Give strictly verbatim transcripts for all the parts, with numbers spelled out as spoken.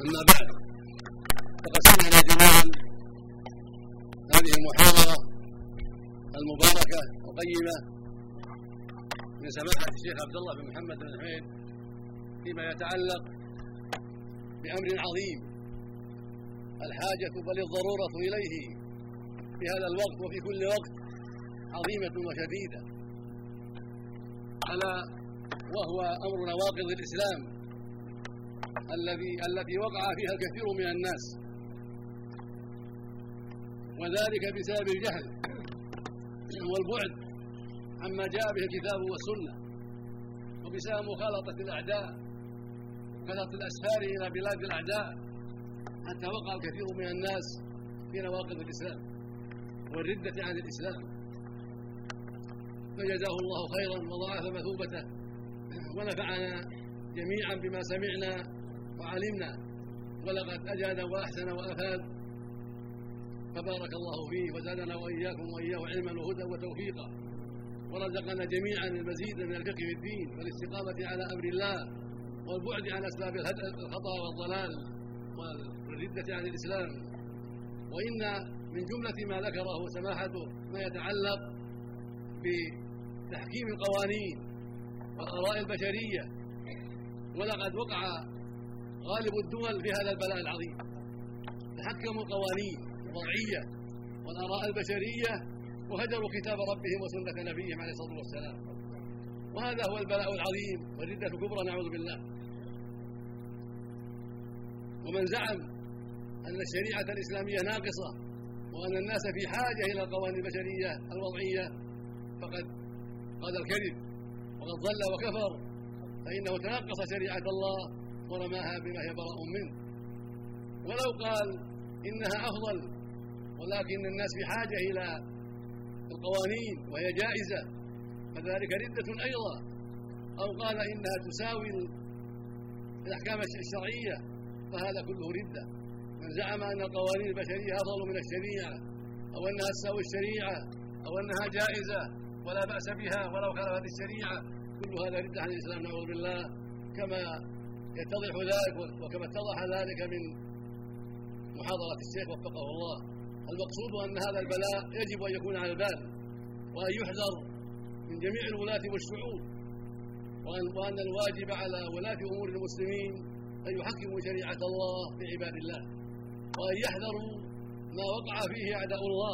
أما بعد، فقد سمعنا جميعا هذه المحاضرة المباركة وقيمة من سماحة الشيخ عبد الله بن محمد بن حميد فيما يتعلق بأمر عظيم الحاجة بل الضرورة إليه في هذا الوقت وفي كل وقت عظيمة وشديدة، ألا وهو أمر نواقض الإسلام الذي التي وقع فيها الكثير من الناس، وذلك بسبب الجهل والبعد عما جاء به الكتاب والسنة، وبسبب مخالطة الأعداء وكثرة الأسفار إلى بلاد الأعداء، حتى وقع الكثير من الناس في نواقض الإسلام والردة عن الإسلام. فجزاه الله خيرا وضاعف مثوبته ونفعنا جميعا بما سمعنا وعلمنا، ولقد أجاد وأحسن وأفاد، فبارك الله فيه وزادنا وإياكم وإياه علما وهدى وتوفيقا، ورزقنا جميعا المزيد من الفقه في الدين والاستقامة على أمر الله والبعد عن أسباب الخطأ والضلال والردة عن الإسلام. وإن من جملة ما ذكره سماحته ما يتعلق بتحكيم القوانين والآراء البشرية، ولقد وقع غالب الدول في هذا البلاء العظيم، تحكموا القوانين الوضعية والآراء البشرية وهجروا كتاب ربهم وسنة نبيهم عليه الصلاة والسلام، وهذا هو البلاء العظيم والردة الكبرى، نعوذ بالله. ومن زعم أن الشريعة الإسلامية ناقصة وأن الناس في حاجة إلى القوانين البشرية الوضعية فقد قال الكذب وقد ضل وكفر، فإنه تنقص شريعة الله ورماها بما هي براء منه. ولو قال إنها أفضل ولكن الناس في حاجة إلى القوانين وهي جائزة فذلك ردة أيضا، أو قال إنها تساوي الأحكام الشرعية فهذا كله ردة. من زعم أن القوانين البشرية أفضل من الشريعة أو أنها تساوي الشريعة أو أنها جائزة ولا بأس بها ولو خالفت الشريعة، كل هذا ردة عن الإسلام، نعوذ بالله، كما يتضح ذلك وكما اتضح ذلك من محاضرة الشيخ وفقه الله. المقصود أن هذا البلاء يجب أن يكون على البال وأن يحذر من جميع الولاة والشعوب، وأن الواجب على ولاة أمور المسلمين أن يحكموا شريعة الله في عباد الله، وأن يحذروا ما وقع فيه أعداء الله.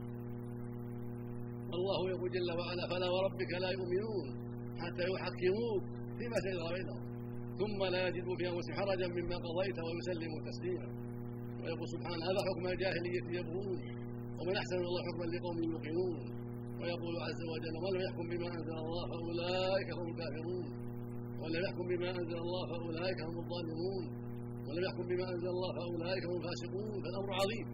الله يقول جل وعلا: فلا وربك لا يؤمنون حتى يحكموك فيما شجر بينهم ثم لا يجدوا في أنفسهم حرجا مما قضيت ويسلموا تسليما. ويقول سبحانه: أفحكم الجاهلية يبغون ومن أحسن الله حكما لقوم يوقنون. ويقول عز وجل: ومن لم يحكم بما أنزل الله فأولئك هم الكافرون، ومن لم يحكم بما أنزل الله فأولئك هم الظالمون، ومن لم يحكم بما أنزل الله فأولئك هم الفاسقون. فالأمر عظيم.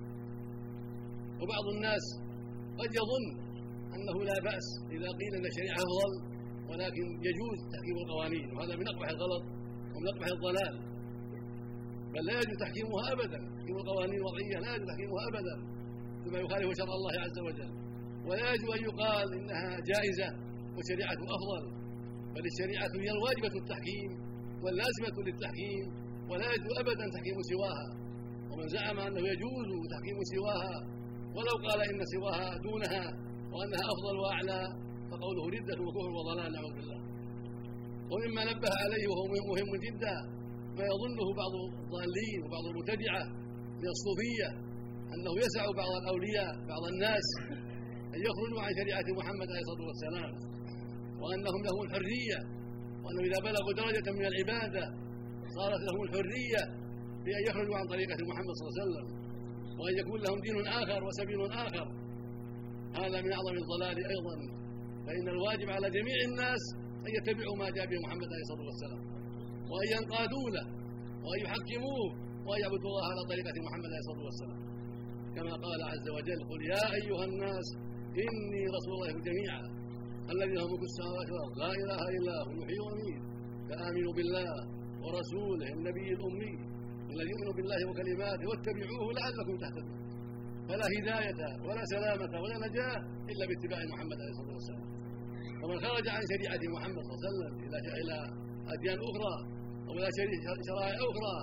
وبعض الناس قد يظن أنه لا بأس إذا قيل أن الشريعة أفضل، ولكن يجوز تحكيم القوانين، وهذا من أقبح الغلط ومن أقبح الضلال، بل لا يجوز تحكيمها أبدا. تحكيم القوانين الوضعية لا يجوز تحكيمها أبدا بما يخالف شرع الله عز وجل، ولا يجوز أن يقال إنها جائزة والشريعة أفضل، بل الشريعة هي الواجبة التحكيم واللازمة للتحكيم، ولا يجوز أبدا تحكيم سواها. ومن زعم أنه يجوز تحكيم سواها ولو قال إن سواها دونها وأنها أفضل وأعلى فقوله ردة وكفر وضلال، نعوذ بالله. ومما نبه عليه وهو مهم جدا ما يظنه بعض الضالين وبعض المبتدعة من الصوفية، أنه يسع بعض الأولياء بعض الناس أن يخرجوا عن شريعة محمد عليه الصلاة والسلام، وأنهم لهم الحرية، وأنهم إذا بلغوا درجة من العبادة صارت لهم الحرية بأن يخرجوا عن طريقة محمد صلى الله عليه وسلم، وأن يكون لهم دين آخر وسبيل آخر. هذا من أعظم الضلال أيضا، فإن الواجب على جميع الناس أن يتبعوا ما جاء به محمد عليه الصلاة والسلام، وأن ينقادوا له وأن يحكموه وأن يعبدوا الله على طريقة محمد عليه الصلاة والسلام، كما قال عز وجل: قل يا أيها الناس إني رسول الله جميعا الذي له ملك السماوات والأرض لا إله إلا هو يحيي ويميت فآمنوا بالله ورسوله النبي الأمي الذي يؤمن بالله وكلماته واتبعوه لعلكم تهتدون. فلا هداية ولا سلامة ولا نجاة إلا باتباع محمد عليه الصلاة والسلام. ومن خرج عن شريعة محمد صلى الله عليه وسلم إلى إلى أديان أخرى أو إلى شرائع أخرى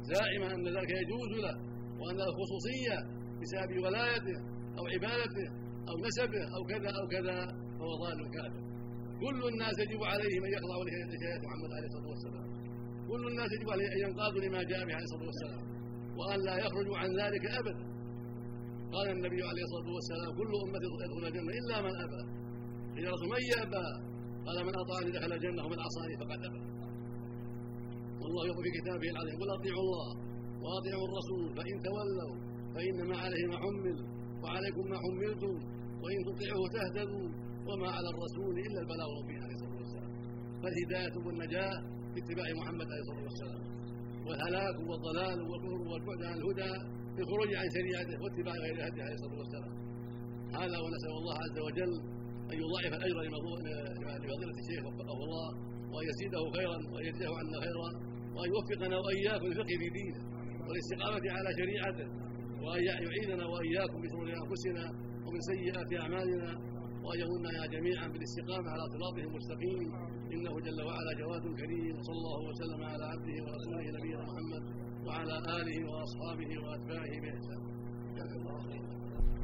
زائما أن ذلك يجوز له وأن له خصوصية بسبب ولايته أو عبادته أو نسبه أو كذا أو كذا فهو ضال كافر. كل الناس يجب عليهم أن يخضعوا لشريعة محمد عليه الصلاة والسلام، كل الناس يجب عليهم أن ينقادوا لما جاء به عليه الصلاة والسلام وأن لا يخرجوا عن ذلك أبدا. قال النبي عليه الصلاة والسلام كل أمتي يدخل الجنة إلا من أبى. قيل يا رسول من يأبى؟ قال من أطاعني دخل الجنة ومن عصاني فقد أبى. والله يقول في كتابه العظيم قل أطيعوا الله وأطيعوا الرسول فإن تولوا فإنما عليه ما حمل وعليكم ما حملتم وإن تطيعوه تهتدوا وما على الرسول إلا البلاغ المبين عليه الصلاة والسلام. فالهداية والنجاة باتباع محمد عليه الصلاة والسلام، والهلاك والضلال والكفر والبعد عن الهدى بالخروج عن شريعته واتباع غير هديه عليه الصلاة والسلام. هذا ونسأل الله عز وجل أن يضاعف الأجر لفضيلة الشيخ وفقه الله وأن يزيده خيرا وأن يجزيه عنا خيرا وأن يوفقنا وإياكم للفقه في دينه والاستقامة على شريعته وأن يعيننا وإياكم بشرور أنفسنا ومن سيئات أعمالنا وأن يمننا جميعا بالاستقامة على صراطه المستقيم إنه جل وعلا جواد كريم. وصلى الله وسلم على عبده ورسوله نبينا محمد وعلى آله وأصحابه وأتباعه بإحسان.